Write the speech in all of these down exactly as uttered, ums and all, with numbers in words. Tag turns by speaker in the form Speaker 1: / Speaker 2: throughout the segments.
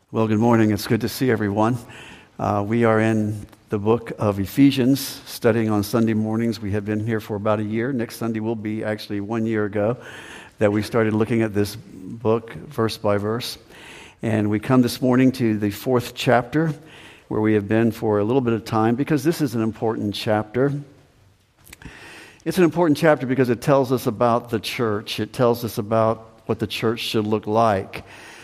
Speaker 1: Well, good morning. It's good to see everyone. Uh, we are in the book of Ephesians, studying on Sunday mornings. We have been here for about a year. Next Sunday will be actually one year ago that we started looking at this book verse by verse. And we come this morning to the fourth chapter, where we have been for a little bit of time, because this is an important chapter. It's an important chapter because it tells us about the church. It tells us about what the church should look like.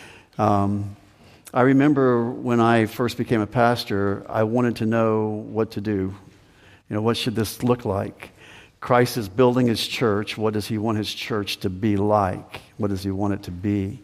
Speaker 1: Um, I remember when I first became a pastor, I wanted to know what to do. You know, what should this look like? Christ is building his church. What does he want his church to be like? What does he want it to be?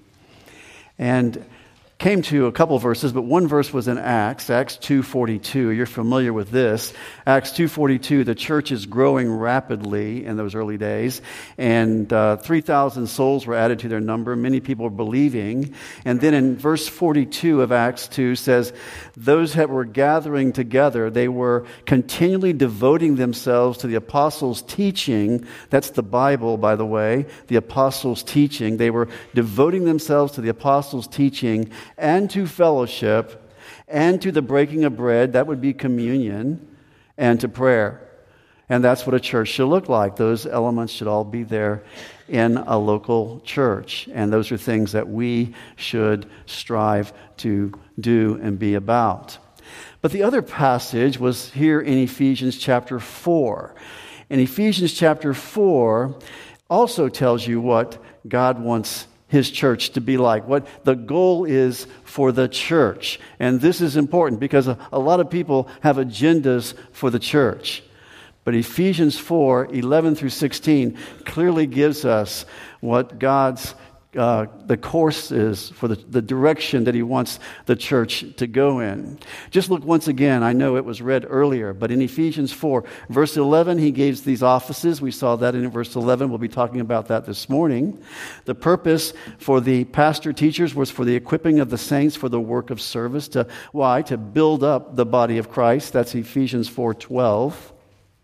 Speaker 1: And came to a couple of verses, but one verse was in Acts, Acts two forty-two. You're familiar with this. Acts two forty-two, the church is growing rapidly in those early days, and uh, three thousand souls were added to their number. Many people were believing. And then in verse forty-two of Acts two says, those that were gathering together, they were continually devoting themselves to the apostles' teaching. That's the Bible, by the way, the apostles' teaching. They were devoting themselves to the apostles' teaching and to fellowship, and to the breaking of bread, that would be communion, and to prayer. And that's what a church should look like. Those elements should all be there in a local church. And those are things that we should strive to do and be about. But the other passage was here in Ephesians chapter four. And Ephesians chapter four also tells you what God wants his church to be like, what the goal is for the church. And this is important because a, a lot of people have agendas for the church. But Ephesians four, eleven through sixteen clearly gives us what God's uh, the course is for the, the direction that he wants the church to go in. Just look once again. I know it was read earlier, but in Ephesians four, verse eleven, he gives these offices. We saw that in verse eleven. We'll be talking about that this morning. The purpose for the pastor teachers was for the equipping of the saints for the work of service. To why? To build up the body of Christ. That's Ephesians four twelve.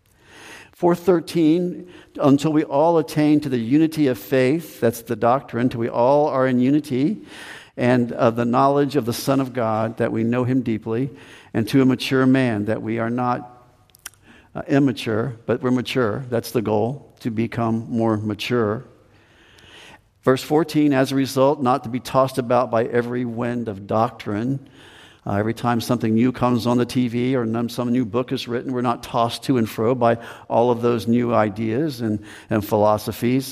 Speaker 1: four thirteen, until we all attain to the unity of faith, that's the doctrine, till we all are in unity, and uh, the knowledge of the Son of God, that we know him deeply, and to a mature man, that we are not uh, immature, but we're mature. That's the goal, to become more mature. Verse fourteen, as a result, not to be tossed about by every wind of doctrine. Uh, every time something new comes on the T V or some new book is written, we're not tossed to and fro by all of those new ideas and, and philosophies,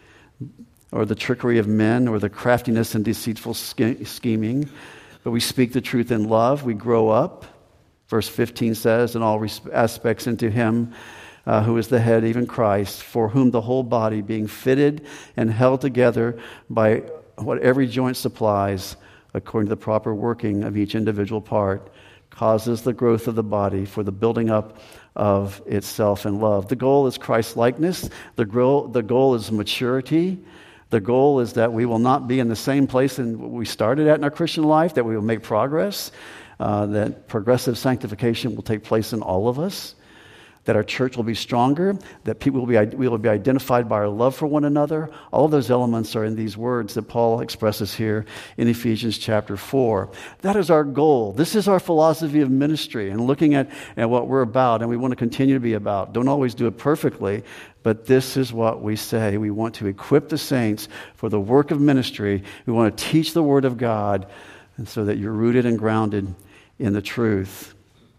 Speaker 1: or the trickery of men, or the craftiness and deceitful sch- scheming. But we speak the truth in love. We grow up. Verse fifteen says, in all res- aspects into him uh, who is the head, even Christ, for whom the whole body, being fitted and held together by what every joint supplies, according to the proper working of each individual part, causes the growth of the body for the building up of itself in love. The goal is Christ-likeness. The goal, the goal is maturity. The goal is that we will not be in the same place in we started at in our Christian life, that we will make progress, uh, that progressive sanctification will take place in all of us, that our church will be stronger, that people will be, we will be identified by our love for one another. All of those elements are in these words that Paul expresses here in Ephesians chapter four. That is our goal. This is our philosophy of ministry and looking at, at what we're about and we want to continue to be about. Don't always do it perfectly, but this is what we say. We want to equip the saints for the work of ministry. We want to teach the Word of God, and so that you're rooted and grounded in the truth.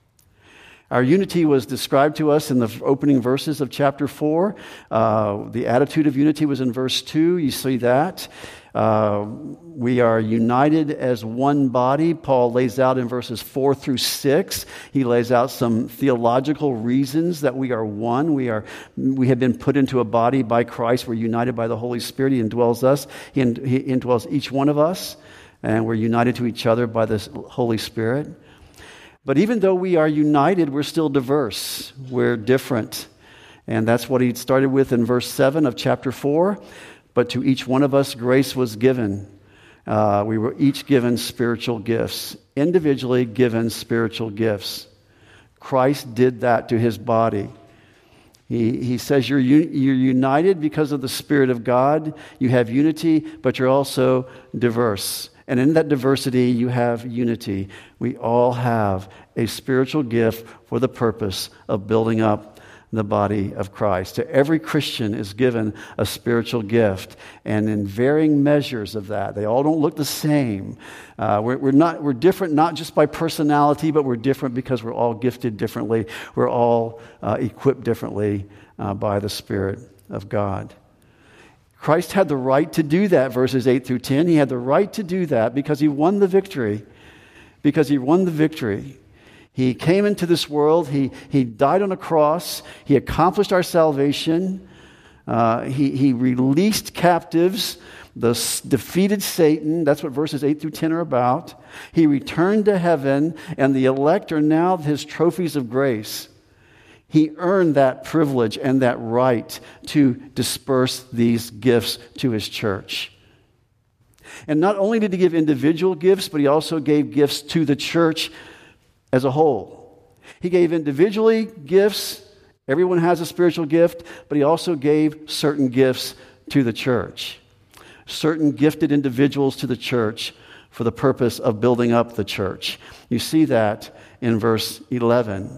Speaker 1: Our unity was described to us in the opening verses of chapter four. Uh, the attitude of unity was in verse two. You see that. Uh, we are united as one body. Paul lays out in verses four through six. He lays out some theological reasons that we are one. We are, we have been put into a body by Christ. We're united by the Holy Spirit. He indwells us. He, in, he indwells each one of us. And we're united to each other by the Holy Spirit. But even though we are united, we're still diverse. We're different. And that's what he started with in verse seven of chapter four. But to each one of us, grace was given. Uh, we were each given spiritual gifts, individually given spiritual gifts. Christ did that to his body. He, he says you're, you're united because of the Spirit of God. You have unity, but you're also diverse. And in that diversity, you have unity. We all have a spiritual gift for the purpose of building up the body of Christ. To every Christian is given a spiritual gift, and in varying measures of that. They all don't look the same. Uh, we're, we're not we're different not just by personality, but we're different because we're all gifted differently. We're all uh, equipped differently uh, by the Spirit of God. Christ had the right to do that, verses eight through ten. He had the right to do that because he won the victory. Because he won the victory. He came into this world. He, he died on a cross. He accomplished our salvation. Uh, he, he released captives, the s- defeated Satan. That's what verses eight through ten are about. He returned to heaven, and the elect are now his trophies of grace. He earned that privilege and that right to disperse these gifts to his church. And not only did he give individual gifts, but he also gave gifts to the church as a whole. He gave individually gifts. Everyone has a spiritual gift, but he also gave certain gifts to the church. Certain gifted individuals to the church for the purpose of building up the church. You see that in verse eleven.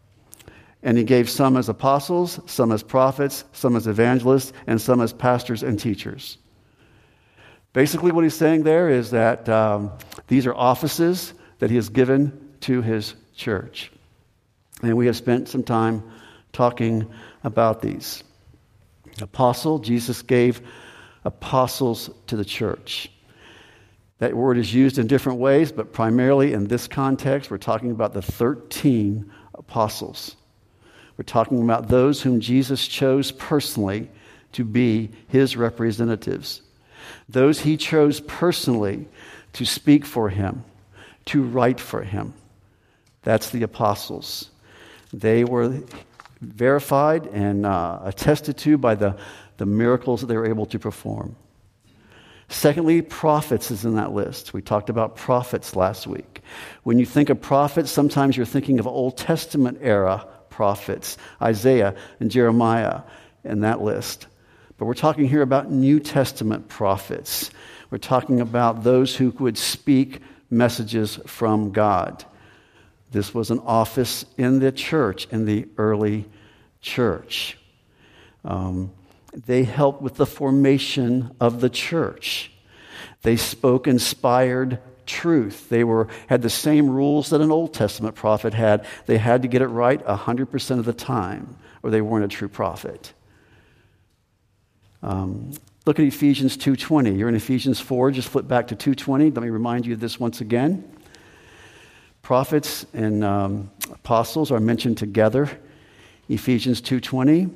Speaker 1: And he gave some as apostles, some as prophets, some as evangelists, and some as pastors and teachers. Basically what he's saying there is that um, these are offices that he has given to his church. And we have spent some time talking about these. Apostle, Jesus gave apostles to the church. That word is used in different ways, but primarily in this context, we're talking about the thirteen apostles. We're talking about those whom Jesus chose personally to be his representatives. Those he chose personally to speak for him, to write for him. That's the apostles. They were verified and uh, attested to by the, the miracles that they were able to perform. Secondly, prophets is in that list. We talked about prophets last week. When you think of prophets, sometimes you're thinking of Old Testament era prophets, Isaiah and Jeremiah in that list. But we're talking here about New Testament prophets. We're talking about those who would speak messages from God. This was an office in the church, in the early church. Um, they helped with the formation of the church. They spoke inspired truth. They were had the same rules that an Old Testament prophet had. They had to get it right one hundred percent of the time, or they weren't a true prophet. Um, look at Ephesians two twenty. You're in Ephesians four. Just flip back to two twenty. Let me remind you of this once again. Prophets and um, apostles are mentioned together. Ephesians two twenty.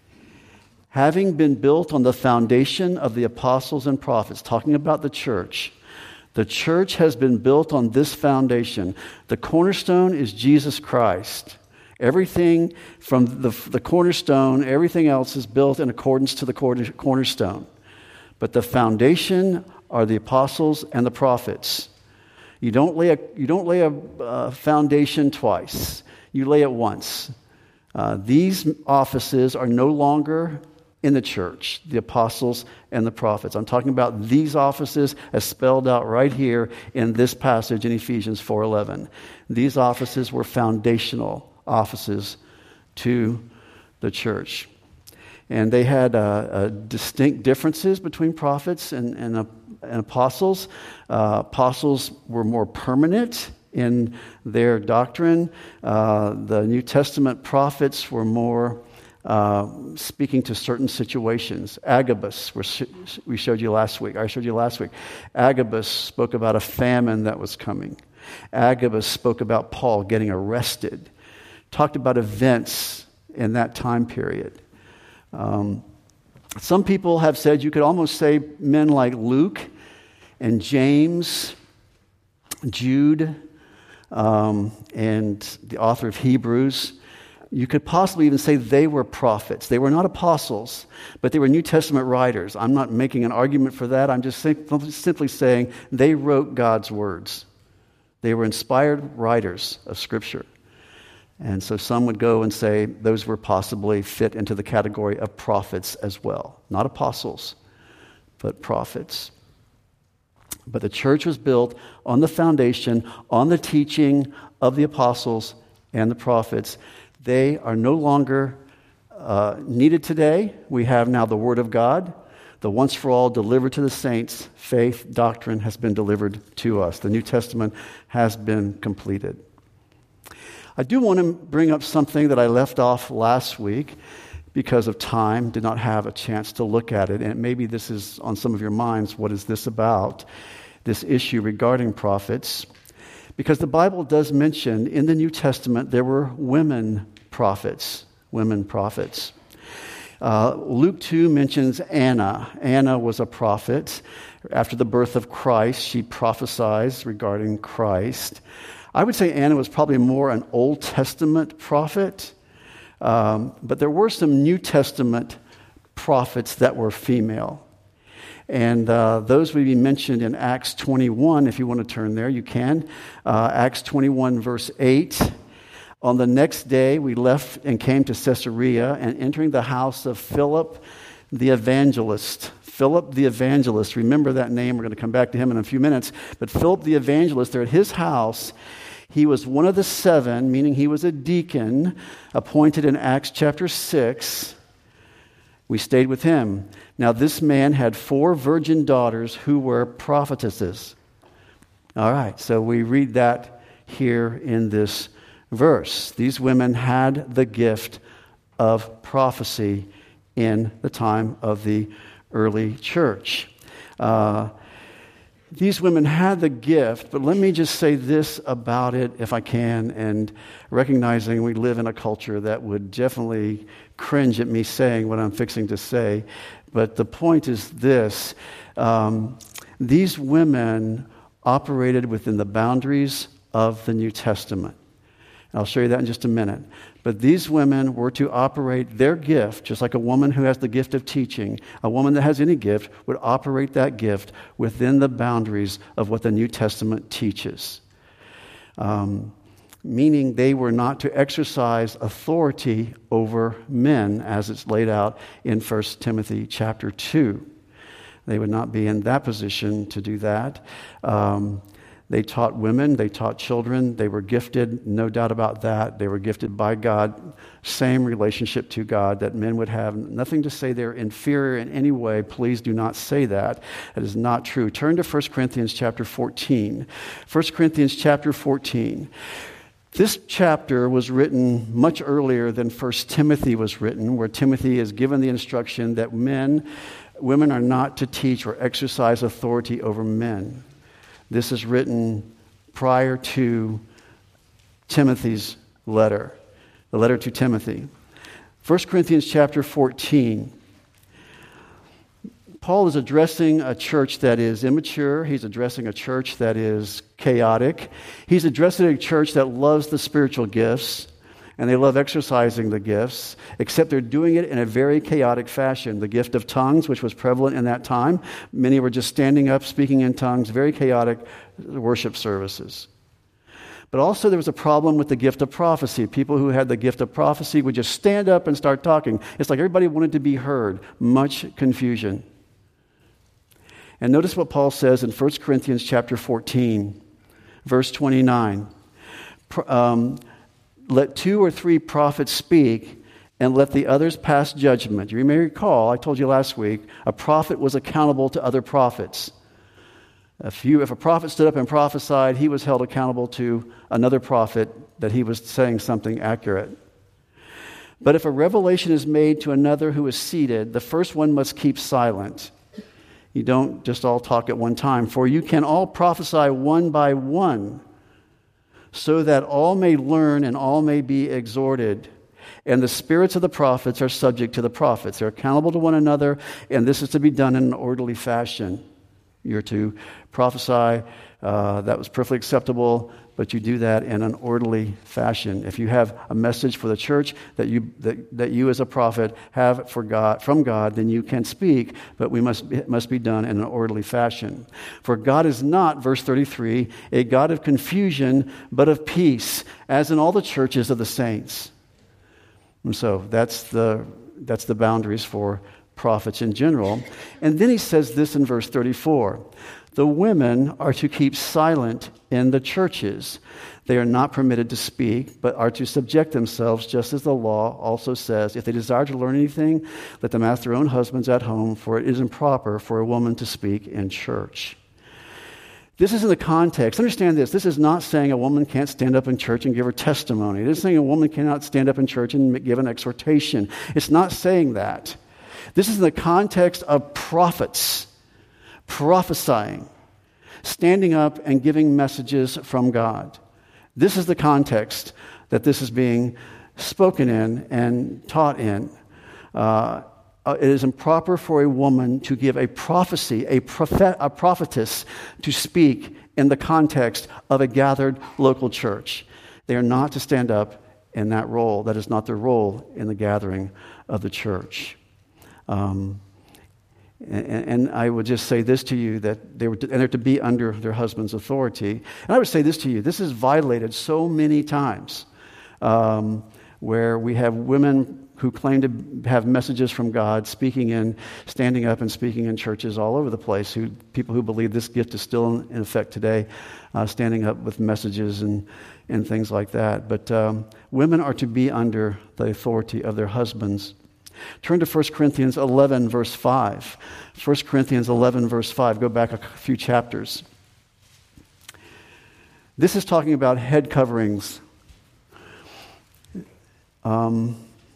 Speaker 1: Having been built on the foundation of the apostles and prophets, talking about the church. The church has been built on this foundation. The cornerstone is Jesus Christ. Everything from the, the cornerstone, everything else is built in accordance to the corner, cornerstone. But the foundation are the apostles and the prophets. You don't lay a, you don't lay a uh, foundation twice. You lay it once. Uh, these offices are no longer in the church, the apostles and the prophets. I'm talking about these offices as spelled out right here in this passage in Ephesians four eleven. These offices were foundational offices to the church. And they had uh, uh, distinct differences between prophets and, and, uh, and apostles. Uh, apostles were more permanent in their doctrine. Uh, the New Testament prophets were more uh, speaking to certain situations. Agabus, we showed you last week. I showed you last week. Agabus spoke about a famine that was coming. Agabus spoke about Paul getting arrested. Talked about events in that time period. Um, some people have said you could almost say men like Luke and James, Jude, um, and the author of Hebrews. You could possibly even say they were prophets. They were not apostles, but they were New Testament writers. I'm not making an argument for that. I'm just sim- simply saying they wrote God's words. They were inspired writers of Scripture. And so some would go and say those were possibly fit into the category of prophets as well. Not apostles, but prophets. But the church was built on the foundation, on the teaching of the apostles and the prophets. They are no longer uh, needed today. We have now the Word of God, the once for all delivered to the saints. Faith, doctrine has been delivered to us. The New Testament has been completed. I do want to bring up something that I left off last week because of time, did not have a chance to look at it. And maybe this is on some of your minds. What is this about? This issue regarding prophets. Because the Bible does mention in the New Testament there were women prophets. Women prophets. Uh, Luke two mentions Anna. Anna was a prophet. After the birth of Christ, she prophesied regarding Christ. I would say Anna was probably more an Old Testament prophet. Um, but there were some New Testament prophets that were female. And uh, those would be mentioned in Acts twenty-one. If you want to turn there, you can. Uh, Acts twenty-one, verse eight. On the next day, we left and came to Caesarea, and entering the house of Philip the evangelist. Philip the evangelist. Remember that name. We're going to come back to him in a few minutes. But Philip the evangelist, there at his house, he was one of the seven, meaning he was a deacon, appointed in Acts chapter six. We stayed with him. Now this man had four virgin daughters who were prophetesses. All right, so we read that here in this verse. These women had the gift of prophecy in the time of the early church. Uh, These women had the gift, but let me just say this about it, if I can, and recognizing we live in a culture that would definitely cringe at me saying what I'm fixing to say. But the point is this. Um, these women operated within the boundaries of the New Testament. I'll show you that in just a minute. But these women were to operate their gift, just like a woman who has the gift of teaching, a woman that has any gift would operate that gift within the boundaries of what the New Testament teaches. Um, meaning they were not to exercise authority over men, as it's laid out in First Timothy chapter two. They would not be in that position to do that. Um, They taught women, they taught children, they were gifted, no doubt about that. They were gifted by God, same relationship to God that men would have. Nothing to say they're inferior in any way. Please do not say that. That is not true. Turn to First Corinthians chapter fourteen. First Corinthians chapter fourteen. This chapter was written much earlier than First Timothy was written, where Timothy is given the instruction that men, women are not to teach or exercise authority over men. This is written prior to Timothy's letter, the letter to Timothy. First Corinthians chapter fourteen. Paul is addressing a church that is immature. He's addressing a church that is chaotic. He's addressing a church that loves the spiritual gifts, and they love exercising the gifts, except they're doing it in a very chaotic fashion. The gift of tongues, which was prevalent in that time, many were just standing up, speaking in tongues, very chaotic worship services. But also there was a problem with the gift of prophecy. People who had the gift of prophecy would just stand up and start talking. It's like everybody wanted to be heard. Much confusion. And notice what Paul says in First Corinthians chapter fourteen, verse twenty-nine. Um, Let two or three prophets speak, and let the others pass judgment. You may recall, I told you last week, a prophet was accountable to other prophets. If, you, if a prophet stood up and prophesied, he was held accountable to another prophet that he was saying something accurate. But if a revelation is made to another who is seated, the first one must keep silent. You don't just all talk at one time, for you can all prophesy one by one, so that all may learn and all may be exhorted. And the spirits of the prophets are subject to the prophets. They're accountable to one another, and this is to be done in an orderly fashion. You're to prophesy. Uh, that was perfectly acceptable, but you do that in an orderly fashion. If you have a message for the church that you that, that you as a prophet have for God from God, then you can speak, but we must it must be done in an orderly fashion. For God is not, verse thirty-three, a God of confusion, but of peace, as in all the churches of the saints. And so that's the that's the boundaries for prophets in general. And then he says this in verse thirty-four. The women are to keep silent in the churches. They are not permitted to speak, but are to subject themselves, just as the law also says. If they desire to learn anything, let them ask their own husbands at home, for it is improper for a woman to speak in church. This is in the context. Understand this. This is not saying a woman can't stand up in church and give her testimony. It is saying a woman cannot stand up in church and give an exhortation. It's not saying that. This is in the context of prophets prophesying, standing up and giving messages from God. This is the context that this is being spoken in and taught in. Uh, it is improper for a woman to give a prophecy, a, prophet, a prophetess to speak in the context of a gathered local church. They are not to stand up in that role. That is not their role in the gathering of the church. Um, And, and I would just say this to you, that they were to, and they're to be under their husband's authority. And I would say this to you, this is violated so many times, um, where we have women who claim to have messages from God, speaking in, standing up and speaking in churches all over the place, who people who believe this gift is still in, in effect today, uh, standing up with messages and, and things like that. But um, women are to be under the authority of their husbands. Turn to First Corinthians eleven, verse five. First Corinthians eleven, verse five. Go back a few chapters. This is talking about head coverings. Um,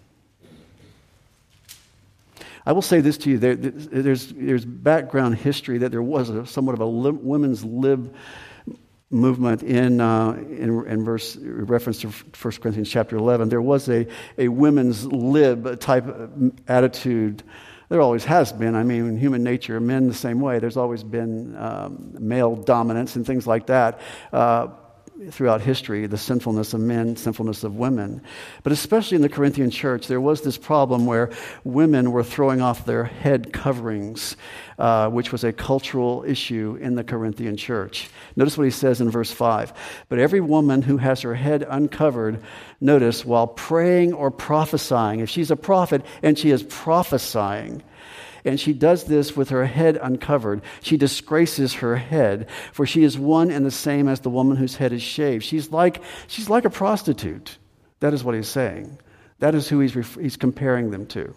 Speaker 1: I will say this to you. There, there's, there's background history that there was a, somewhat of a li- women's lib movement in, uh, in in verse reference to First Corinthians chapter eleven. There was a, a women's lib type attitude. There always has been. I mean, in human nature, men the same way. There's always been um, male dominance and things like that uh, throughout history, the sinfulness of men, sinfulness of women. But especially in the Corinthian church, there was this problem where women were throwing off their head coverings, uh, which was a cultural issue in the Corinthian church. Notice what he says in verse five. But every woman who has her head uncovered, notice, while praying or prophesying, if she's a prophet and she is prophesying, and she does this with her head uncovered, she disgraces her head, for she is one and the same as the woman whose head is shaved. She's like, she's like a prostitute. That is what he's saying. That is who he's, ref- he's comparing them to.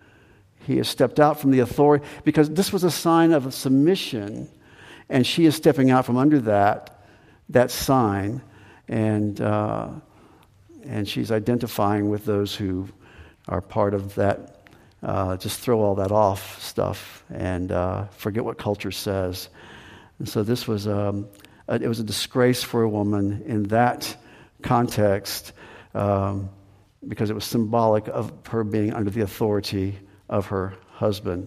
Speaker 1: He has stepped out from the authority, because this was a sign of submission, and she is stepping out from under that, that sign, and uh, and she's identifying with those who are part of that. Uh, just throw all that off stuff and uh, forget what culture says. And so this was um, a, it was a disgrace for a woman in that context, um, because it was symbolic of her being under the authority of her husband.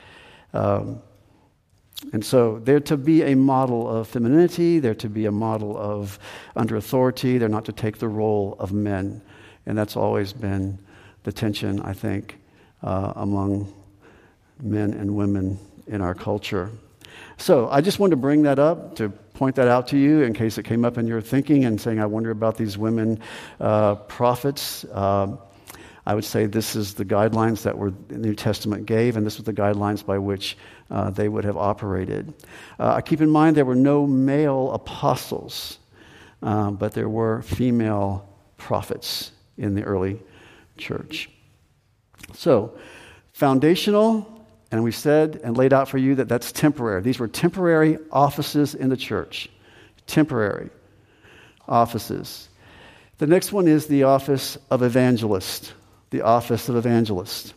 Speaker 1: Um, and so they're to be a model of femininity. They're to be a model of under authority. They're not to take the role of men. And that's always been the tension, I think, Uh, among men and women in our culture. So I just wanted to bring that up, to point that out to you in case it came up in your thinking and saying, I wonder about these women uh, prophets. Uh, I would say this is the guidelines that were the New Testament gave, and this was the guidelines by which uh, they would have operated. Uh, keep in mind there were no male apostles, uh, but there were female prophets in the early church. So, foundational, and we said and laid out for you that that's temporary. These were temporary offices in the church. Temporary offices. The next one is the office of evangelist. The office of evangelist.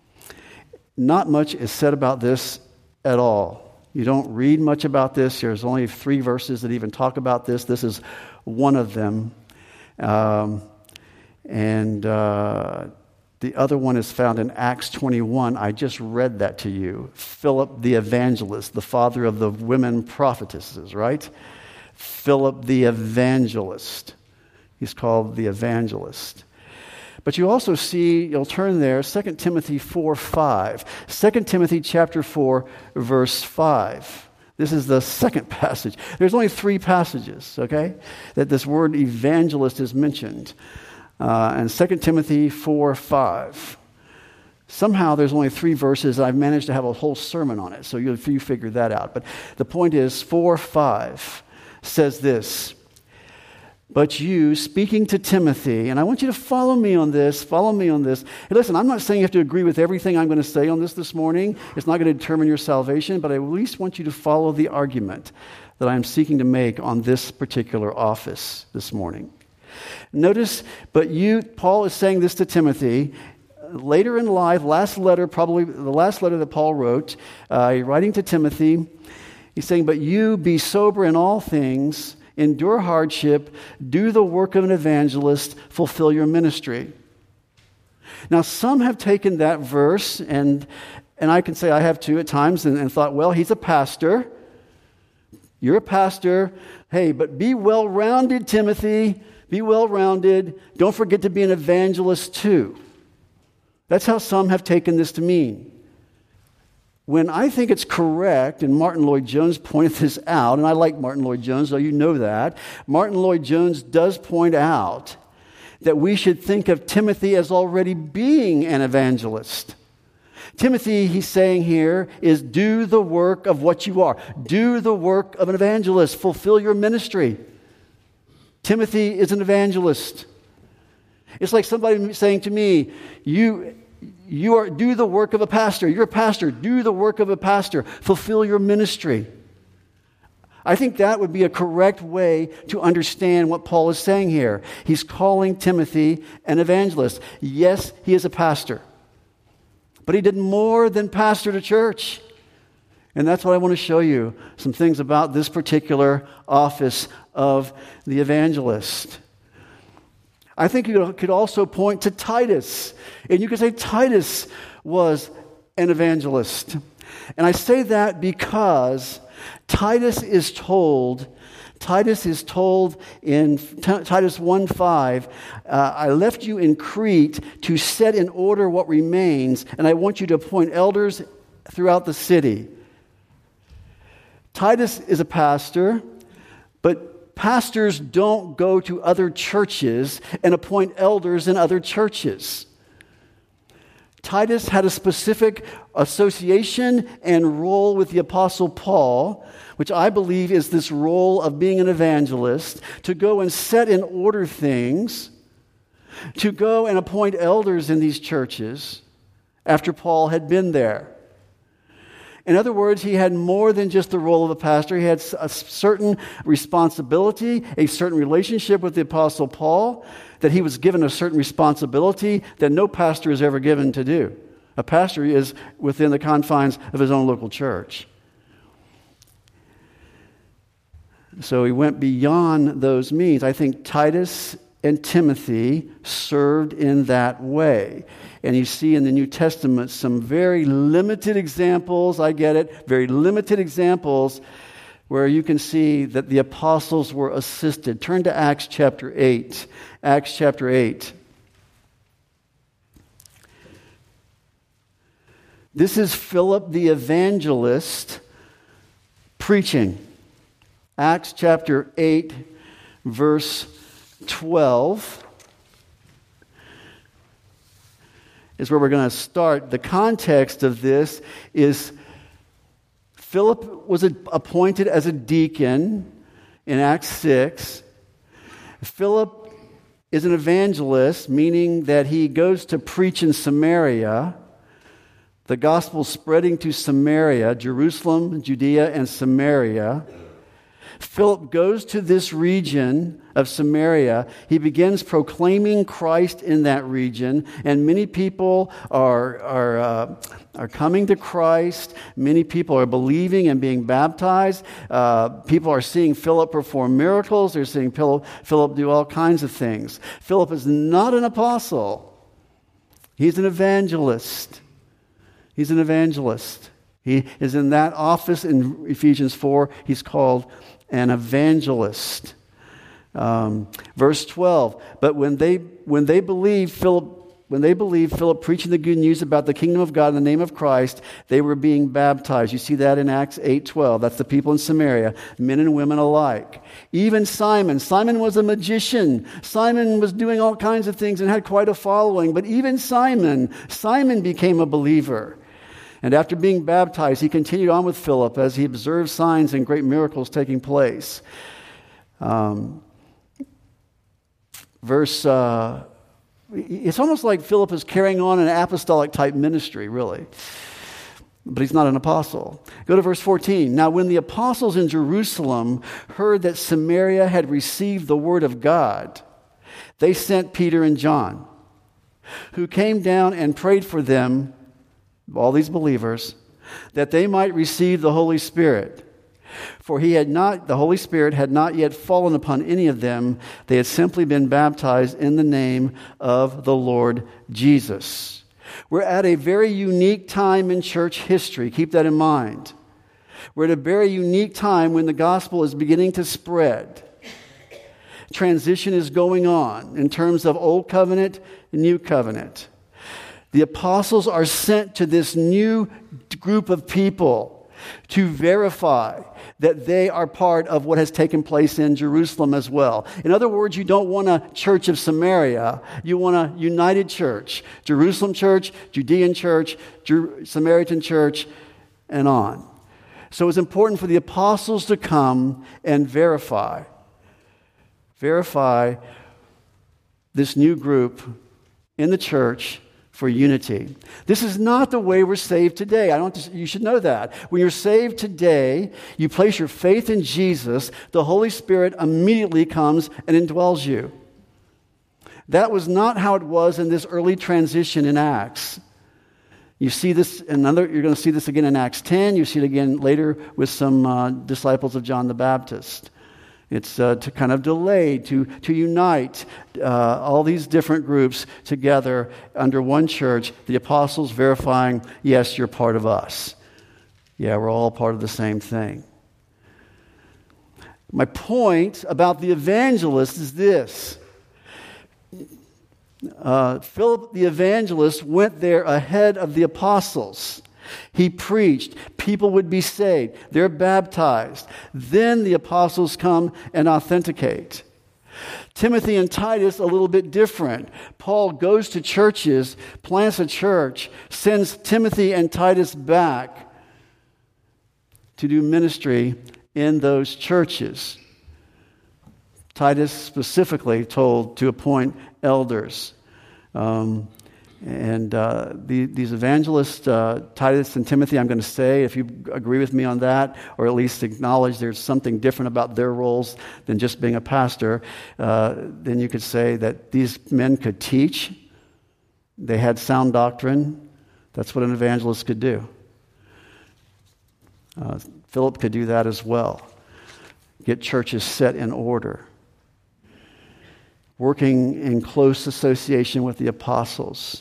Speaker 1: Not much is said about this at all. You don't read much about this. There's only three verses that even talk about this. This is one of them. Um, and... Uh, The other one is found in Acts twenty-one. I just read that to you. Philip the evangelist, the father of the women prophetesses, right? Philip the evangelist. He's called the evangelist. But you also see, you'll turn there, Second Timothy four five. Second Timothy chapter four, verse five. This is the second passage. There's only three passages, okay, that this word evangelist is mentioned. Uh, and Second Timothy four five. Somehow there's only three verses. I've managed to have a whole sermon on it, so you, you figure that out. But the point is, four five says this, but you, speaking to Timothy, and I want you to follow me on this, follow me on this. Hey, listen, I'm not saying you have to agree with everything I'm going to say on this this morning. It's not going to determine your salvation, but I at least want you to follow the argument that I'm seeking to make on this particular office this morning. Notice, but you, Paul is saying this to Timothy. Later in life, last letter, probably the last letter that Paul wrote, uh, writing to Timothy, he's saying, but you be sober in all things, endure hardship, do the work of an evangelist, fulfill your ministry. Now, some have taken that verse, and and I can say I have too at times, and, and thought, well, he's a pastor. You're a pastor. Hey, but be well-rounded, Timothy. Be well-rounded. Don't forget to be an evangelist too. That's how some have taken this to mean. When I think it's correct, and Martin Lloyd-Jones pointed this out, and I like Martin Lloyd-Jones, so you know that, Martin Lloyd-Jones does point out that we should think of Timothy as already being an evangelist. Timothy, he's saying here, is do the work of what you are. Do the work of an evangelist. Fulfill your ministry. Timothy is an evangelist. It's like somebody saying to me, you, you are do the work of a pastor. You're a pastor. Do the work of a pastor. Fulfill your ministry. I think that would be a correct way to understand what Paul is saying here. He's calling Timothy an evangelist. Yes, he is a pastor. But he did more than pastor the church. And that's what I want to show you, some things about this particular office of the evangelist. I think you could also point to Titus. And you could say Titus was an evangelist. And I say that because Titus is told, Titus is told in T- Titus one five, uh, I left you in Crete to set in order what remains, and I want you to appoint elders throughout the city. Titus is a pastor, but pastors don't go to other churches and appoint elders in other churches. Titus had a specific association and role with the Apostle Paul, which I believe is this role of being an evangelist, to go and set in order things, to go and appoint elders in these churches after Paul had been there. In other words, he had more than just the role of a pastor. He had a certain responsibility, a certain relationship with the Apostle Paul, that he was given a certain responsibility that no pastor is ever given to do. A pastor is within the confines of his own local church. So he went beyond those means. I think Titus and Timothy served in that way. And you see in the New Testament some very limited examples, I get it, very limited examples where you can see that the apostles were assisted. Turn to Acts chapter eight. Acts chapter eight. This is Philip the evangelist preaching. Acts chapter eight, verse twelve is where we're going to start. The context of this is Philip was appointed as a deacon in Acts six. Philip is an evangelist, meaning that he goes to preach in Samaria. The gospel spreading to Samaria, Jerusalem, Judea, and Samaria. Philip goes to this region of Samaria. He begins proclaiming Christ in that region, and many people are are uh, are coming to Christ. Many people are believing and being baptized. Uh, people are seeing Philip perform miracles. They're seeing Philip, Philip do all kinds of things. Philip is not an apostle. He's an evangelist. He's an evangelist. He is in that office in Ephesians four. He's called an evangelist. Um, verse twelve, but when they when they believed, Philip when they believed Philip preaching the good news about the kingdom of God in the name of Christ, they were being baptized. You see that in Acts eight twelve. That's the people in Samaria, men and women alike. Even Simon. Simon was a magician. Simon was doing all kinds of things and had quite a following. But even Simon, Simon became a believer. And after being baptized, he continued on with Philip as he observed signs and great miracles taking place. Um, verse, uh, it's almost like Philip is carrying on an apostolic type ministry, really. But he's not an apostle. Go to verse fourteen. Now, when the apostles in Jerusalem heard that Samaria had received the word of God, they sent Peter and John, who came down and prayed for them, all these believers, that they might receive the Holy Spirit. For he had not, the Holy Spirit had not yet fallen upon any of them. They had simply been baptized in the name of the Lord Jesus. We're at a very unique time in church history. Keep that in mind. We're at a very unique time when the gospel is beginning to spread. Transition is going on in terms of Old Covenant and New Covenant. The apostles are sent to this new group of people to verify that they are part of what has taken place in Jerusalem as well. In other words, you don't want a church of Samaria. You want a united church. Jerusalem church, Judean church, Jer- Samaritan church, and on. So it's important for the apostles to come and verify. Verify this new group in the church for unity. This is not the way we're saved today. I don't. You should know that. When you're saved today, you place your faith in Jesus, the Holy Spirit immediately comes and indwells you. That was not how it was in this early transition in Acts. You see this in another, you're going to see this again in Acts ten. You see it again later with some uh, disciples of John the Baptist. It's uh, to kind of delay, to, to unite uh, all these different groups together under one church, the apostles verifying, yes, you're part of us. Yeah, we're all part of the same thing. My point about the evangelist is this. Uh, Philip the evangelist went there ahead of the apostles. He preached. People would be saved. They're baptized. Then the apostles come and authenticate. Timothy and Titus, a little bit different. Paul goes to churches, plants a church, sends Timothy and Titus back to do ministry in those churches. Titus specifically told to appoint elders. Um, And uh, the, these evangelists, uh, Titus and Timothy, I'm going to say, if you agree with me on that, or at least acknowledge there's something different about their roles than just being a pastor, uh, then you could say that these men could teach. They had sound doctrine. That's what an evangelist could do. Uh, Philip could do that as well. Get churches set in order. Working in close association with the apostles.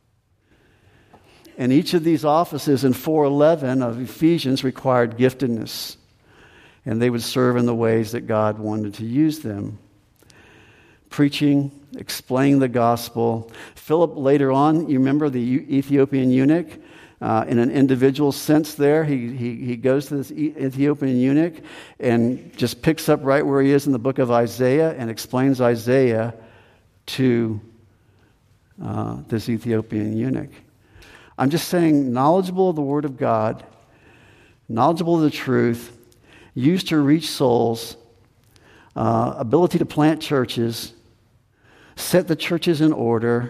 Speaker 1: And each of these offices in four eleven of Ephesians required giftedness. And they would serve in the ways that God wanted to use them. Preaching, explaining the gospel. Philip later on, you remember the Ethiopian eunuch? Uh, in an individual sense there, he, he, he goes to this Ethiopian eunuch and just picks up right where he is in the book of Isaiah and explains Isaiah to uh, this Ethiopian eunuch. I'm just saying, knowledgeable of the Word of God, knowledgeable of the truth, used to reach souls, uh, ability to plant churches, set the churches in order.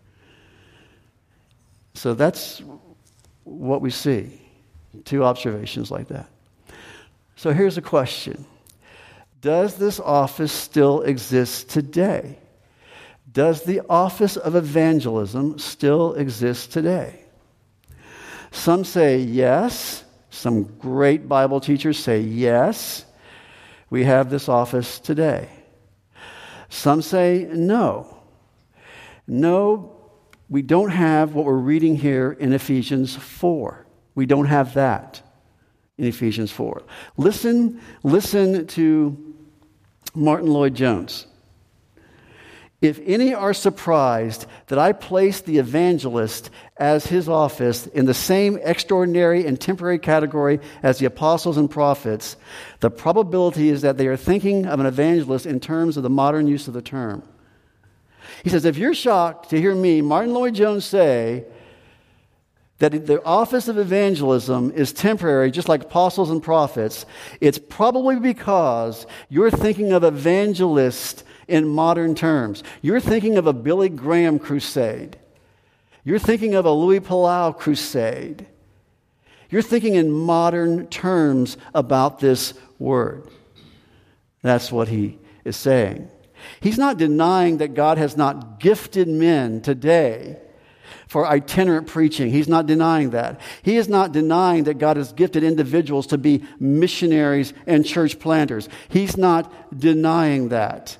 Speaker 1: So that's what we see. Two observations like that. So here's a question. Does this office still exist today? Does the office of evangelism still exist today? Some say yes. Some great Bible teachers say yes. We have this office today. Some say no. No, we don't have what we're reading here in Ephesians four. We don't have that in Ephesians four. Listen, listen to Martin Lloyd-Jones. If any are surprised that I place the evangelist as his office in the same extraordinary and temporary category as the apostles and prophets, the probability is that they are thinking of an evangelist in terms of the modern use of the term. He says, if you're shocked to hear me, Martin Lloyd-Jones, say that the office of evangelism is temporary, just like apostles and prophets, it's probably because you're thinking of evangelist in modern terms. You're thinking of a Billy Graham crusade. You're thinking of a Louis Palau crusade. You're thinking in modern terms about this word. That's what he is saying. He's not denying that God has not gifted men today for itinerant preaching. He's not denying that. He is not denying that God has gifted individuals to be missionaries and church planters. He's not denying that.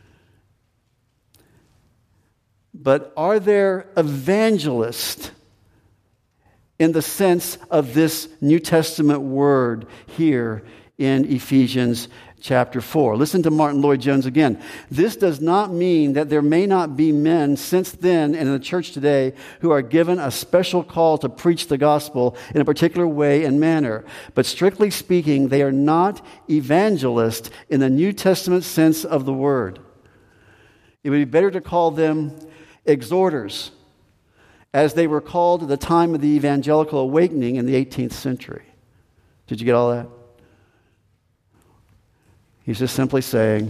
Speaker 1: But are there evangelists in the sense of this New Testament word here in Ephesians chapter four? Listen to Martin Lloyd-Jones again. This does not mean that there may not be men since then and in the church today who are given a special call to preach the gospel in a particular way and manner. But strictly speaking, they are not evangelists in the New Testament sense of the word. It would be better to call them exhorters, as they were called at the time of the evangelical awakening in the eighteenth century. Did you get all that? He's just simply saying,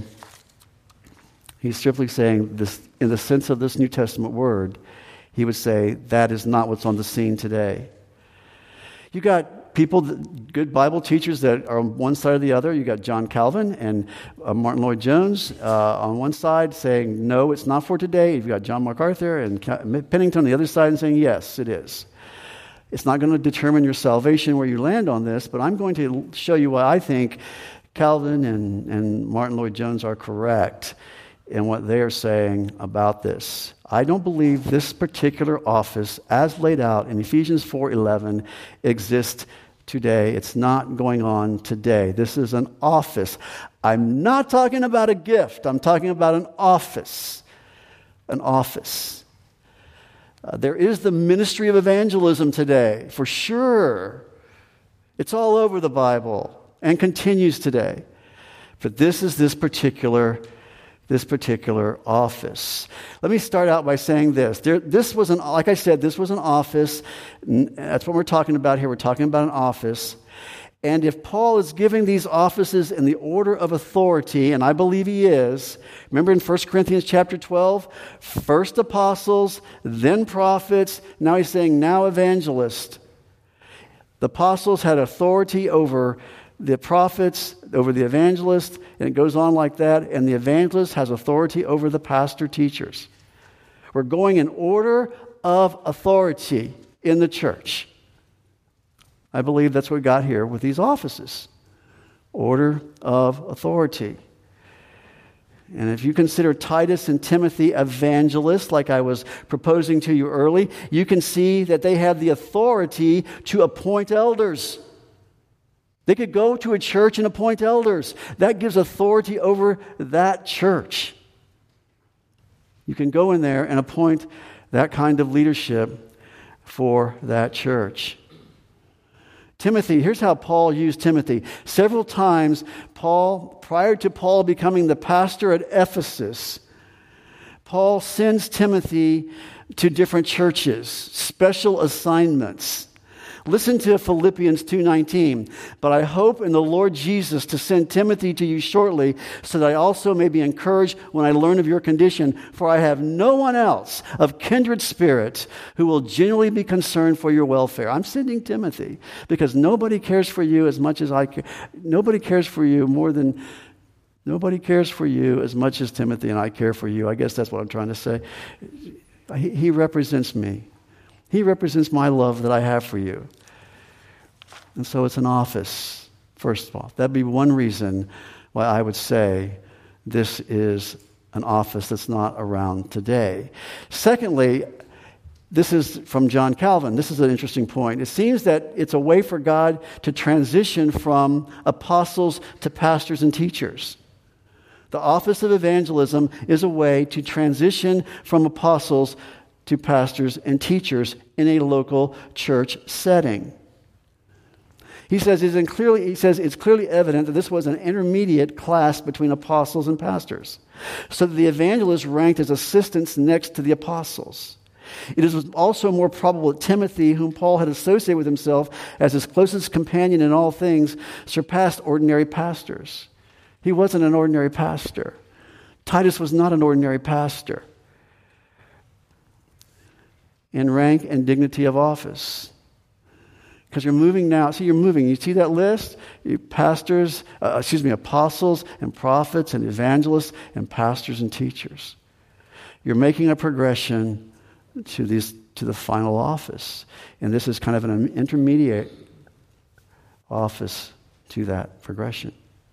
Speaker 1: he's simply saying this, in the sense of this New Testament word, he would say that is not what's on the scene today. You got people, good Bible teachers that are on one side or the other. You got John Calvin and uh, Martin Lloyd-Jones uh, on one side saying, no, it's not for today. You've got John MacArthur and Pennington on the other side and saying, yes, it is. It's not going to determine your salvation where you land on this, but I'm going to show you why I think Calvin and, and Martin Lloyd-Jones are correct in what they are saying about this. I don't believe this particular office, as laid out in Ephesians four eleven, exists today. It's not going on today. This is an office. I'm not talking about a gift. I'm talking about an office. An office. Uh, there is the ministry of evangelism today, for sure. It's all over the Bible and continues today. But this is this particular this particular office. Let me start out by saying this. There, this was an, like I said, this was an office. That's what we're talking about here. We're talking about an office. And if Paul is giving these offices in the order of authority, and I believe he is, remember in First Corinthians chapter twelve, first apostles, then prophets, now he's saying now evangelists. The apostles had authority over the prophets, over the evangelists, and it goes on like that, and the evangelist has authority over the pastor teachers. We're going in order of authority in the church. I believe that's what we got here with these offices. Order of authority. And if you consider Titus and Timothy evangelists, like I was proposing to you early, you can see that they have the authority to appoint elders. They could go to a church and appoint elders. That gives authority over that church. You can go in there and appoint that kind of leadership for that church. Timothy, here's how Paul used Timothy. Several times, Paul, prior to Paul becoming the pastor at Ephesus, Paul sends Timothy to different churches, special assignments. Listen to Philippians two nineteen. But I hope in the Lord Jesus to send Timothy to you shortly, so that I also may be encouraged when I learn of your condition. For I have no one else of kindred spirit who will genuinely be concerned for your welfare. I'm sending Timothy because nobody cares for you as much as I care. Nobody cares for you more than, nobody cares for you as much as Timothy and I care for you. I guess that's what I'm trying to say. He, he represents me. He represents my love that I have for you. And so it's an office, first of all. That'd be one reason why I would say this is an office that's not around today. Secondly, this is from John Calvin. This is an interesting point. It seems that it's a way for God to transition from apostles to pastors and teachers. The office of evangelism is a way to transition from apostles to pastors and teachers in a local church setting. He says, it's clearly, he says it's clearly evident that this was an intermediate class between apostles and pastors, so that the evangelists ranked as assistants next to the apostles. It is also more probable that Timothy, whom Paul had associated with himself as his closest companion in all things, surpassed ordinary pastors. He wasn't an ordinary pastor. Titus was not an ordinary pastor in rank and dignity of office. Because you're moving now. See, you're moving. You see that list? You pastors, uh, excuse me, apostles and prophets and evangelists and pastors and teachers. You're making a progression to these to the final office. And this is kind of an intermediate office to that progression.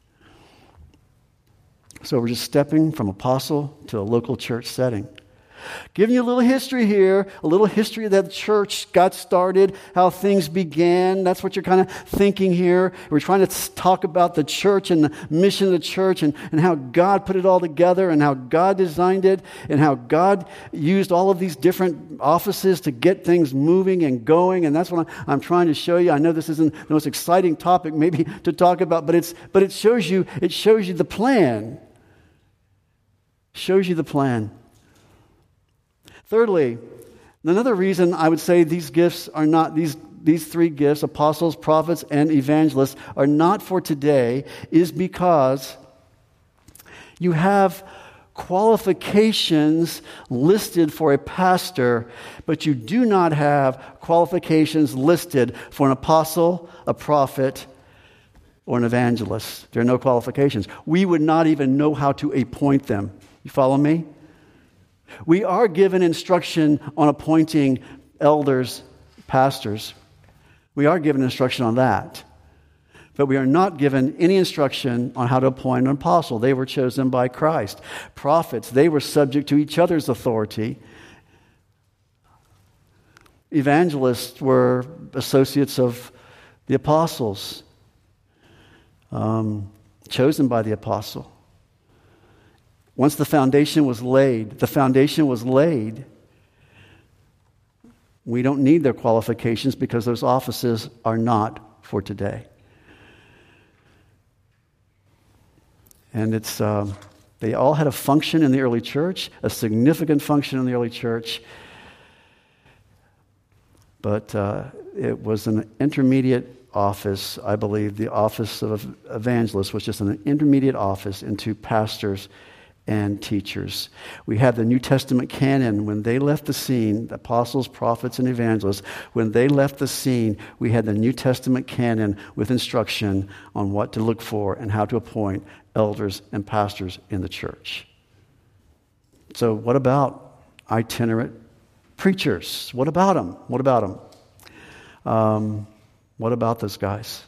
Speaker 1: So we're just stepping from apostle to a local church setting. Giving you a little history here, a little history of that the church got started, how things began. That's what you're kind of thinking here. We're trying to talk about the church and the mission of the church and, and how God put it all together and how God designed it and how God used all of these different offices to get things moving and going. And that's what I'm, I'm trying to show you. I know this isn't the most exciting topic maybe to talk about, but it's but it shows you it shows you the plan. Shows you the plan. Thirdly, another reason I would say these gifts are not, these, these three gifts, apostles, prophets, and evangelists, are not for today, is because you have qualifications listed for a pastor, but you do not have qualifications listed for an apostle, a prophet, or an evangelist. There are no qualifications. We would not even know how to appoint them. You follow me? We are given instruction on appointing elders, pastors. We are given instruction on that. But we are not given any instruction on how to appoint an apostle. They were chosen by Christ. Prophets, they were subject to each other's authority. Evangelists were associates of the apostles, um, chosen by the apostle. Once the foundation was laid, the foundation was laid. We don't need their qualifications because those offices are not for today. And it's um, they all had a function in the early church, a significant function in the early church. But uh, it was an intermediate office, I believe. The office of evangelist was just an intermediate office into pastors and teachers. We have the New Testament canon. When they left the scene, the apostles, prophets, and evangelists, when they left the scene, we had the New Testament canon with instruction on what to look for and how to appoint elders and pastors in the church. So what about itinerant preachers? What about them? What about them? Um, what about those guys?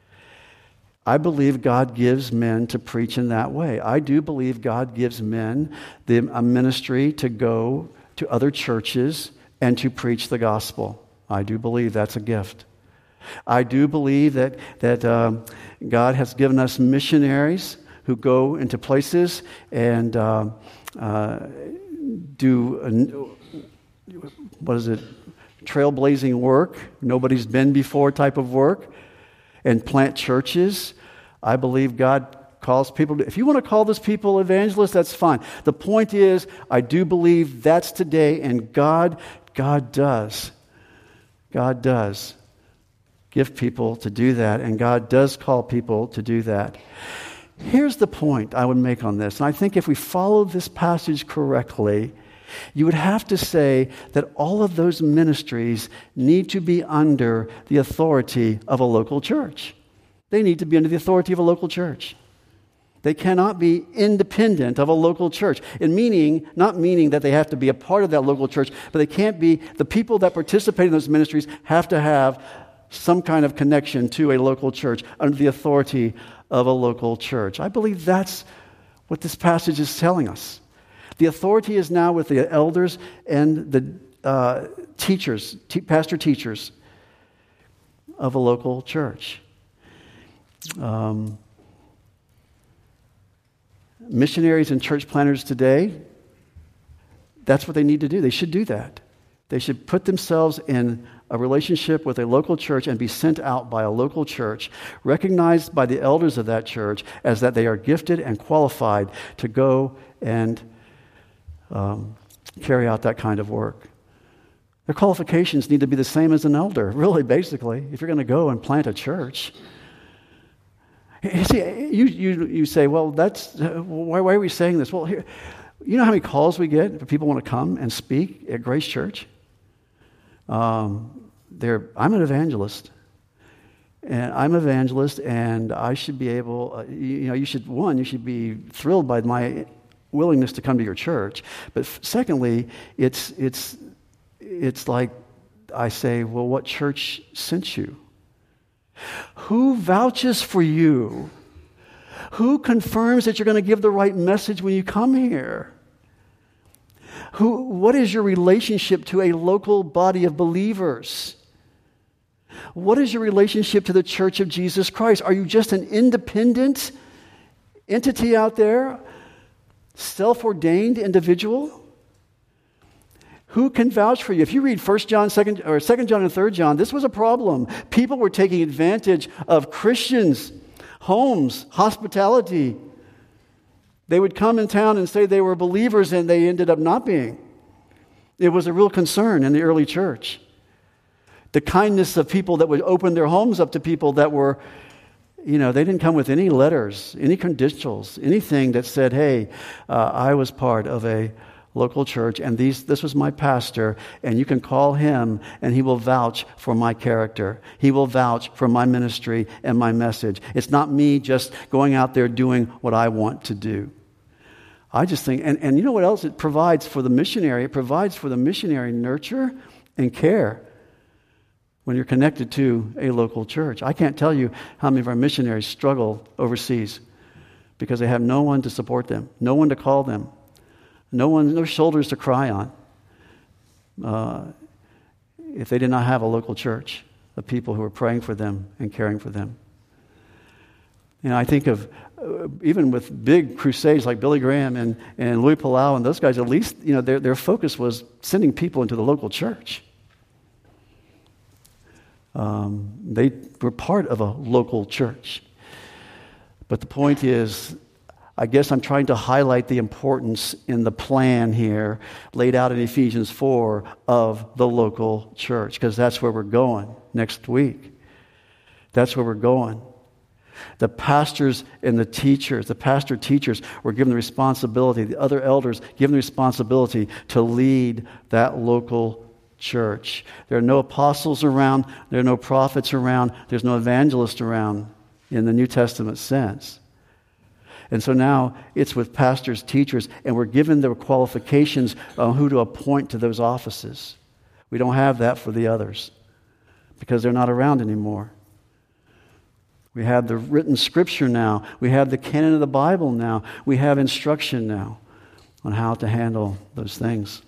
Speaker 1: I believe God gives men to preach in that way. I do believe God gives men the, a ministry to go to other churches and to preach the gospel. I do believe that's a gift. I do believe that, that um, God has given us missionaries who go into places and uh, uh, do, a, what is it, trailblazing work, nobody's been before type of work, and plant churches. I believe God calls people to, if you want to call those people evangelists, that's fine. The point is, I do believe that's today, and God, God does. God does give people to do that, and God does call people to do that. Here's the point I would make on this, and I think if we follow this passage correctly, you would have to say that all of those ministries need to be under the authority of a local church. They need to be under the authority of a local church. They cannot be independent of a local church. And meaning, not meaning that they have to be a part of that local church, but they can't be, the people that participate in those ministries have to have some kind of connection to a local church under the authority of a local church. I believe that's what this passage is telling us. The authority is now with the elders and the uh, teachers, te- pastor teachers of a local church. Um, missionaries and church planners today, that's what they need to do. They should do that. They should put themselves in a relationship with a local church and be sent out by a local church, recognized by the elders of that church as that they are gifted and qualified to go and um, carry out that kind of work. Their qualifications need to be the same as an elder, really, basically, if you're going to go and plant a church. You see, you, you, you say, well, that's, uh, why, why are we saying this? Well, here, you know how many calls we get if people want to come and speak at Grace Church? Um, they're, I'm an evangelist, and I'm an evangelist, and I should be able, uh, you, you know, you should, one, you should be thrilled by my willingness to come to your church, but f- secondly, it's, it's, it's like I say, well, what church sent you? Who vouches for you? Who confirms that you're going to give the right message when you come here? Who, what is your relationship to a local body of believers? What is your relationship to the Church of Jesus Christ? Are you just an independent entity out there? Self-ordained individual? Who can vouch for you? If you read First John, Second or Second John, and Third John, this was a problem. People were taking advantage of Christians' homes, hospitality. They would come in town and say they were believers, and they ended up not being. It was a real concern in the early church. The kindness of people that would open their homes up to people that were, you know, they didn't come with any letters, any credentials, anything that said, hey, uh, I was part of a local church, and these this was my pastor, and you can call him, and he will vouch for my character. He will vouch for my ministry and my message. It's not me just going out there doing what I want to do. I just think, and, and you know what else it provides for the missionary? It provides for the missionary nurture and care when you're connected to a local church. I can't tell you how many of our missionaries struggle overseas because they have no one to support them, no one to call them, no one, no shoulders to cry on. Uh, if they did not have a local church of people who are praying for them and caring for them. You know, I think of uh, even with big crusades like Billy Graham and, and Louis Palau and those guys, at least, you know, their, their focus was sending people into the local church. Um, they were part of a local church. But the point is, I guess I'm trying to highlight the importance in the plan here laid out in Ephesians four of the local church, because that's where we're going next week. That's where we're going. The pastors and the teachers, the pastor teachers were given the responsibility, the other elders given the responsibility to lead that local church. There are no apostles around, there are no prophets around, there's no evangelists around in the New Testament sense. And so now it's with pastors, teachers, and we're given the qualifications on who to appoint to those offices. We don't have that for the others because they're not around anymore. We have the written scripture now. We have the canon of the Bible now. We have instruction now on how to handle those things.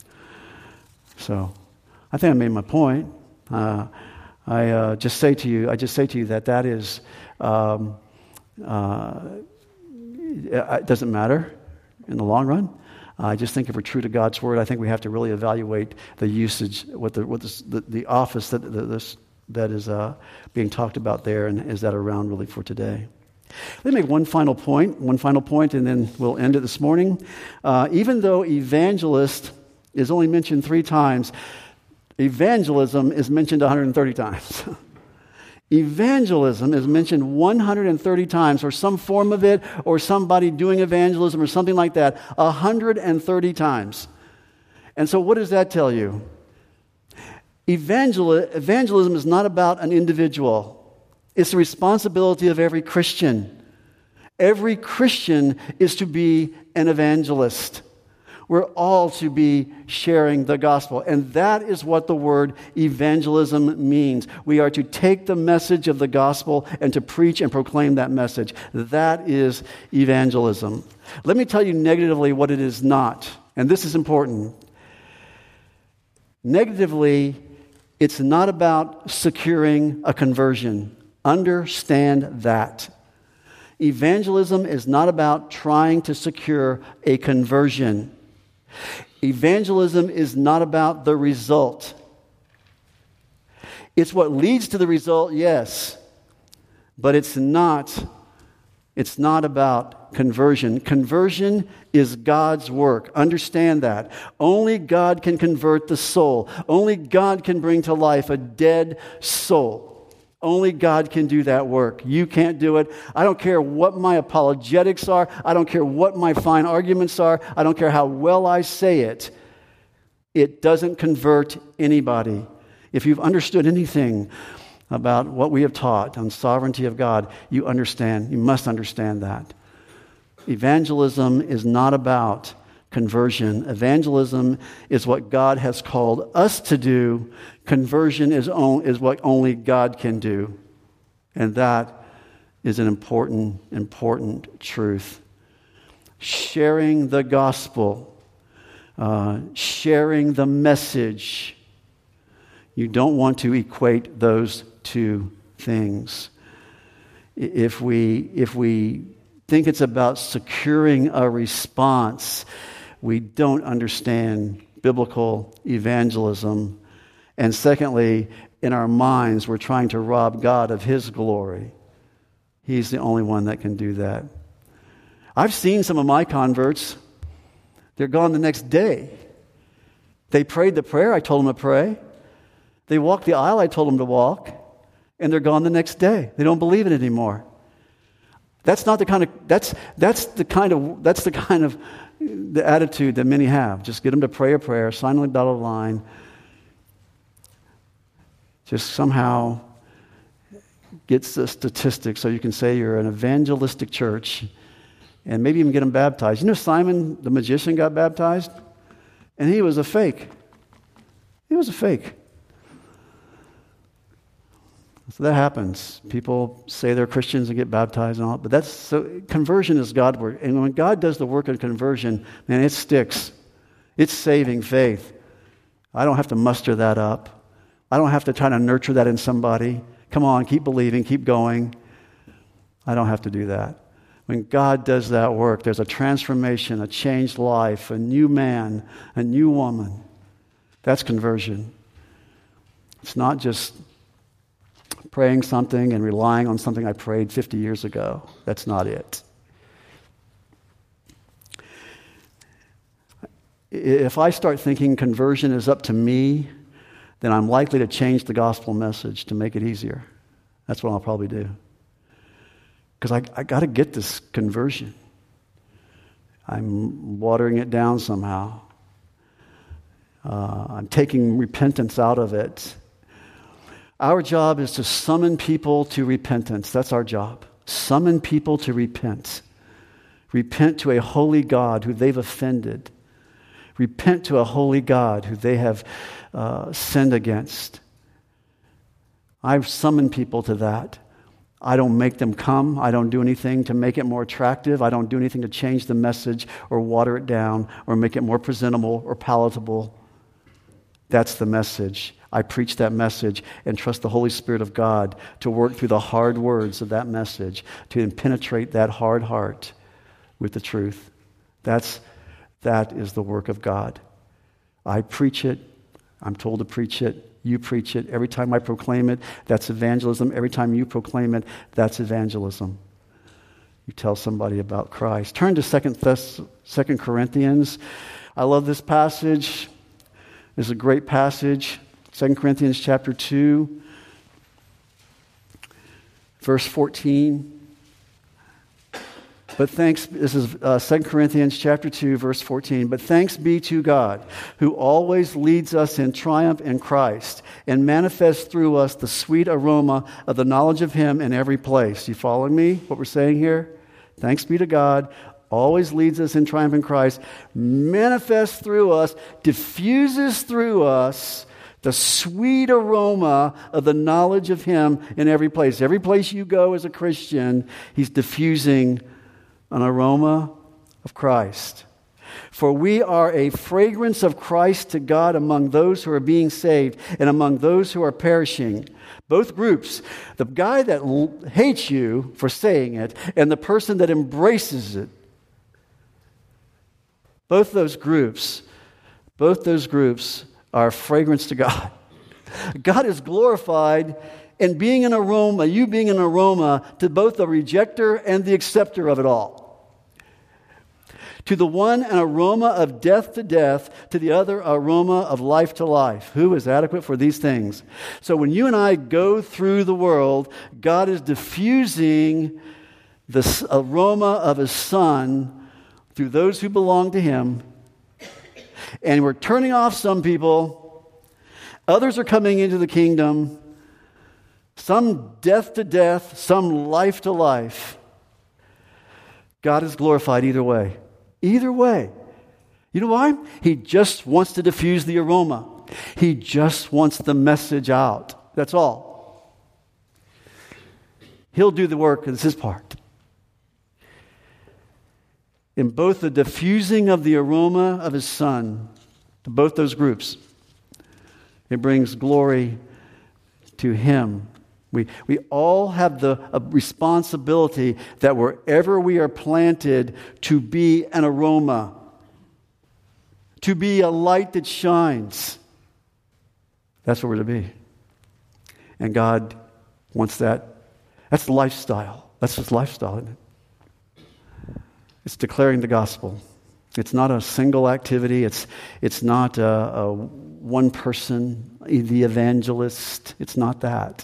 Speaker 1: So I think I made my point. Uh, I uh, just say to you, I just say to you that that is... Um, uh, It doesn't matter in the long run. I just think if we're true to God's word, I think we have to really evaluate the usage, what the what the, the, the office that the, this, that is uh, being talked about there, and is that around really for today. Let me make one final point, one final point, and then we'll end it this morning. Uh, even though evangelist is only mentioned three times, evangelism is mentioned one hundred thirty times. Evangelism is mentioned one hundred thirty times, or some form of it, or somebody doing evangelism, or something like that, one hundred thirty times. And so what does that tell you? Evangel- evangelism is not about an individual. It's the responsibility of every Christian. Every Christian is to be an evangelist. We're all to be sharing the gospel. And that is what the word evangelism means. We are to take the message of the gospel and to preach and proclaim that message. That is evangelism. Let me tell you negatively what it is not. And this is important. Negatively, it's not about securing a conversion. Understand that. Evangelism is not about trying to secure a conversion. Evangelism is not about the result. It's what leads to the result, yes, but it's not, it's not about conversion. Conversion is God's work. Understand that. Only God can convert the soul. Only God can bring to life a dead soul. Only God can do that work. You can't do it. I don't care what my apologetics are. I don't care what my fine arguments are. I don't care how well I say it. It doesn't convert anybody. If you've understood anything about what we have taught on sovereignty of God, you understand. You must understand that. Evangelism is not about conversion. Evangelism is what God has called us to do. Conversion is, on, is what only God can do. And that is an important, important truth. Sharing the gospel, uh, sharing the message. You don't want to equate those two things. If we, if we think it's about securing a response, we don't understand biblical evangelism. And secondly, in our minds, we're trying to rob God of His glory. He's the only one that can do that. I've seen some of my converts. They're gone the next day. They prayed the prayer I told them to pray. They walked the aisle I told them to walk. And they're gone the next day. They don't believe it anymore. That's not the kind of that's that's the kind of that's the kind of the attitude that many have. Just get them to pray a prayer, sign on the dotted line. Just somehow gets the statistics so you can say you're an evangelistic church, and maybe even get them baptized. You know, Simon the magician got baptized, and he was a fake. He was a fake. So that happens. People say they're Christians and get baptized and all, but that's so. Conversion is God's work, and when God does the work of conversion, man, it sticks. It's saving faith. I don't have to muster that up. I don't have to try to nurture that in somebody. Come on, keep believing, keep going. I don't have to do that. When God does that work, there's a transformation, a changed life, a new man, a new woman. That's conversion. It's not just praying something and relying on something I prayed fifty years ago. That's not it. If I start thinking conversion is up to me, then I'm likely to change the gospel message to make it easier. That's what I'll probably do. Because I, I got to get this conversion. I'm watering it down somehow. Uh, I'm taking repentance out of it. Our job is to summon people to repentance. That's our job. Summon people to repent. Repent to a holy God who they've offended. Repent to a holy God who they have uh, sinned against. I've summoned people to that. I don't make them come. I don't do anything to make it more attractive. I don't do anything to change the message or water it down or make it more presentable or palatable. That's the message. I preach that message and trust the Holy Spirit of God to work through the hard words of that message, to penetrate that hard heart with the truth. That's, that is the work of God. I preach it. I'm told to preach it. You preach it. Every time I proclaim it, that's evangelism. Every time you proclaim it, that's evangelism. You tell somebody about Christ. Turn to Second Thess- Second Corinthians. I love this passage. It's a great passage. Second Corinthians chapter two, verse fourteen. But thanks, this is uh, Second Corinthians chapter two, verse fourteen. But thanks be to God, who always leads us in triumph in Christ and manifests through us the sweet aroma of the knowledge of Him in every place. You following me, what we're saying here? Thanks be to God, always leads us in triumph in Christ, manifests through us, diffuses through us the sweet aroma of the knowledge of Him in every place. Every place you go as a Christian, He's diffusing an aroma of Christ. For we are a fragrance of Christ to God among those who are being saved and among those who are perishing. Both groups, the guy that l- hates you for saying it and the person that embraces it, both those groups, both those groups are a fragrance to God. God is glorified in being an aroma, you being an aroma to both the rejecter and the acceptor of it all. To the one, an aroma of death to death. To the other, aroma of life to life. Who is adequate for these things? So when you and I go through the world, God is diffusing the aroma of His Son through those who belong to Him. And we're turning off some people. Others are coming into the kingdom. Some death to death, some life to life. God is glorified either way. Either way. You know why? He just wants to diffuse the aroma. He just wants the message out. That's all. He'll do the work. It's His part. In both the diffusing of the aroma of His Son to both those groups, it brings glory to Him. We, we all have the uh, responsibility that wherever we are planted to be an aroma, to be a light that shines. That's what we're to be. And God wants that. That's the lifestyle. That's His lifestyle, isn't it? It's declaring the gospel. It's not a single activity. It's, it's not a, a one person, the evangelist. It's not that.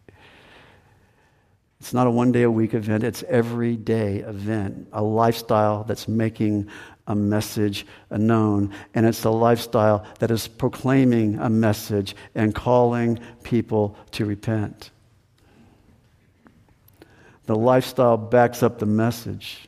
Speaker 1: It's not a one-day-a-week event. It's everyday event, a lifestyle that's making a message known. And it's a lifestyle that is proclaiming a message and calling people to repent. The lifestyle backs up the message.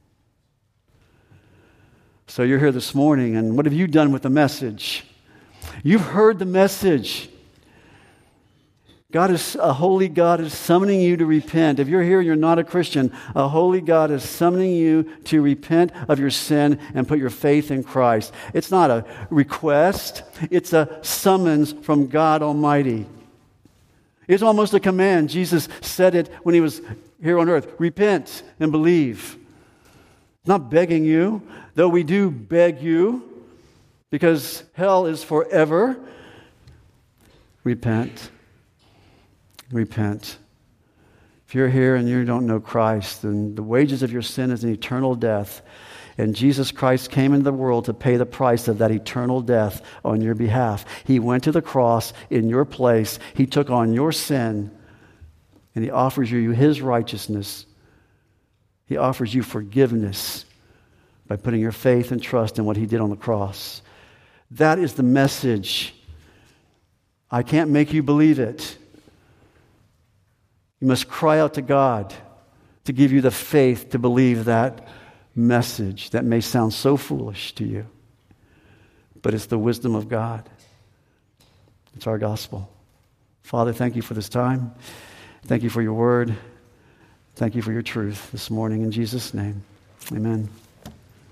Speaker 1: So you're here this morning, and what have you done with the message? You've heard the message. God is a holy God is summoning you to repent. If you're here and you're not a Christian, a holy God is summoning you to repent of your sin and put your faith in Christ. It's not a request. It's a summons from God Almighty. It's almost a command. Jesus said it when He was here on earth. Repent and believe. Not begging you, though we do beg you, because hell is forever. Repent. Repent. If you're here and you don't know Christ, then the wages of your sin is an eternal death. And Jesus Christ came into the world to pay the price of that eternal death on your behalf. He went to the cross in your place. He took on your sin, and He offers you His righteousness. He offers you forgiveness by putting your faith and trust in what He did on the cross. That is the message. I can't make you believe it. You must cry out to God to give you the faith to believe that message that may sound so foolish to you. But it's the wisdom of God. It's our gospel. Father, thank You for this time. Thank You for Your word. Thank You for Your truth this morning. In Jesus' name, amen.